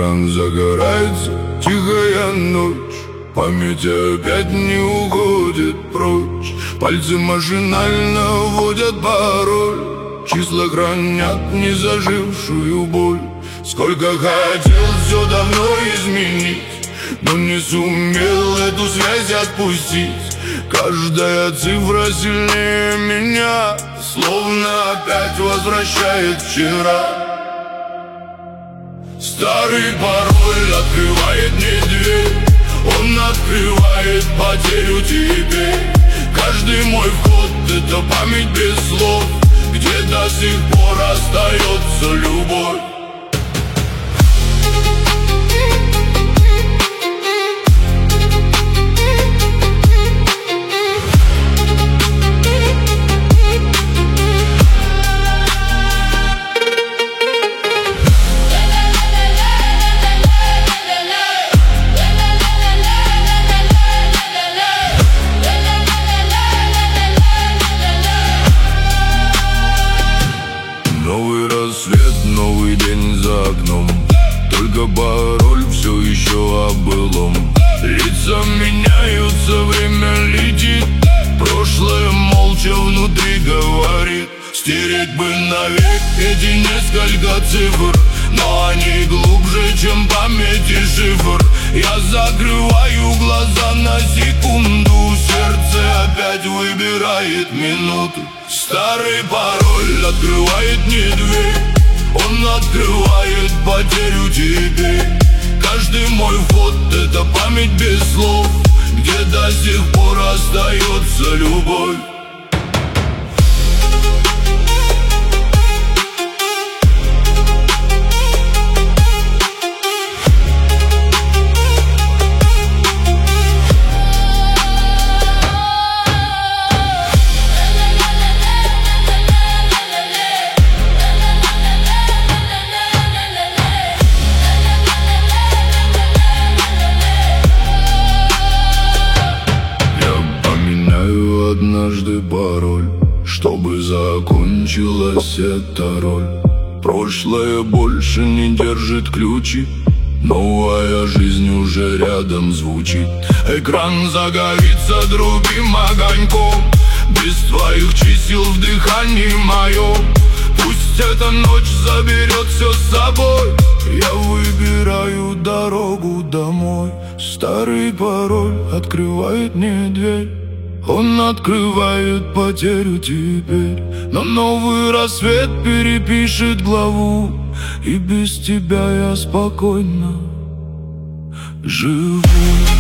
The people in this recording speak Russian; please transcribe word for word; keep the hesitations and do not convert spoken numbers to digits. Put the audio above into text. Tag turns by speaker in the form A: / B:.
A: Экран загорается, тихая ночь, память опять не уходит прочь. Пальцы машинально вводят пароль, числа хранят незажившую боль. Сколько хотел все давно изменить, но не сумел эту связь отпустить. Каждая цифра сильнее меня, словно опять возвращает вчера. Старый пароль открывает мне дверь, он открывает потерю теперь. Каждый мой вход — это память без слов, где до сих пор остается любовь. Новый рассвет, новый день за окном, только пароль все еще о былом. Лица меняются, время летит, прошлое молча внутри говорит. Стереть бы навек эти несколько цифр, но они глубже, чем память и шифр. Я закрываю глаза на секунду, сердце опять выбирает минуту. Старый пароль открывает мне дверь, он открывает потерю теперь. Каждый мой вход — это память без слов, где до сих пор остается любовь. Однажды пароль, чтобы закончилась эта роль. Прошлое больше не держит ключи, новая жизнь уже рядом звучит. Экран загорится другим огоньком, без твоих чисел в дыхании моем. Пусть эта ночь заберет все с собой, я выбираю дорогу домой. Старый пароль открывает мне дверь, он открывает потерю теперь. Но новый рассвет перепишет главу, и без тебя я спокойно живу.